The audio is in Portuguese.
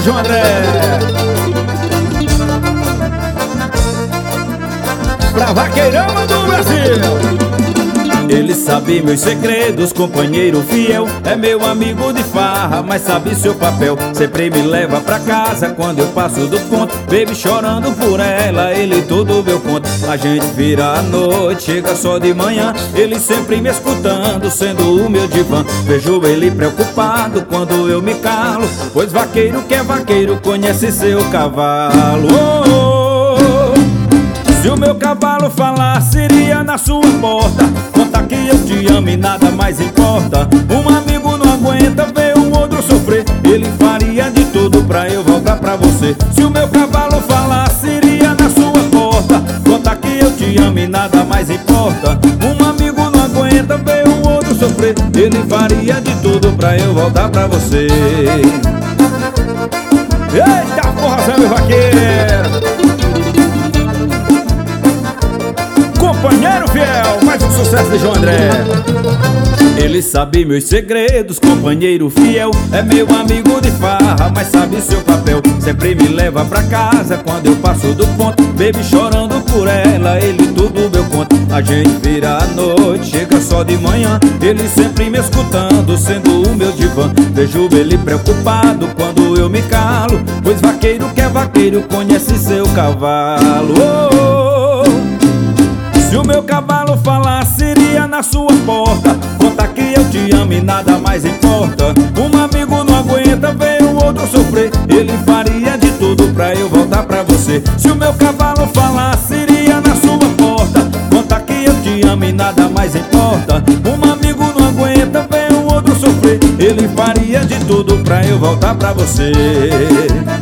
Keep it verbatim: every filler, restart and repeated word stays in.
João André. Pra vaqueirama do Brasil. Ele sabe meus segredos, companheiro fiel. É meu amigo de farra, mas sabe seu papel. Sempre me leva pra casa quando eu passo do ponto. Baby chorando por ela, ele tudo meu conto. A gente vira a noite, chega só de manhã. Ele sempre me escutando, sendo o meu divã. Vejo ele preocupado quando eu me calo, pois vaqueiro que é vaqueiro conhece seu cavalo. Oh, oh, oh. Se o meu cavalo falasse, iria na sua porta. Conta que eu te amo e nada mais importa. Um amigo não aguenta ver um outro sofrer. Ele faria de tudo pra eu voltar pra você. Se o meu cavalo falasse, iria na sua porta. Conta que eu te amo e nada mais importa. Um amigo não aguenta ver um outro sofrer. Ele faria de tudo pra eu voltar pra você. Eita porra, Zé meu vaqueiro, companheiro fiel, mais um sucesso de João André. Ele sabe meus segredos, companheiro fiel. É meu amigo de farra, mas sabe seu papel. Sempre me leva pra casa quando eu passo do ponto. Baby chorando por ela, ele tudo meu conto. A gente vira a noite, chega só de manhã. Ele sempre me escutando, sendo o meu divã. Vejo ele preocupado quando eu me calo, pois vaqueiro que é vaqueiro conhece seu cavalo. Oh, oh. Se o meu cavalo falasse, iria na sua porta. Conta que eu te amo e nada mais importa. Um amigo não aguenta ver o outro sofrer. Ele faria de tudo pra eu voltar pra você. Se o meu cavalo falasse, iria na sua porta. Conta que eu te amo e nada mais importa. Um amigo não aguenta ver o outro sofrer. Ele faria de tudo pra eu voltar pra você.